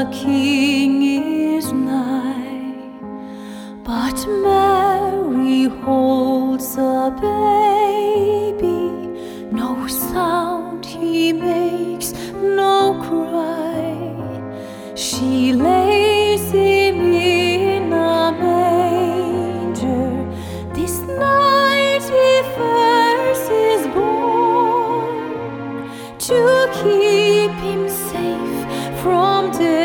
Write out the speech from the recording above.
King is nigh, but Mary holds a baby. No sound he makes, no cry. She lays it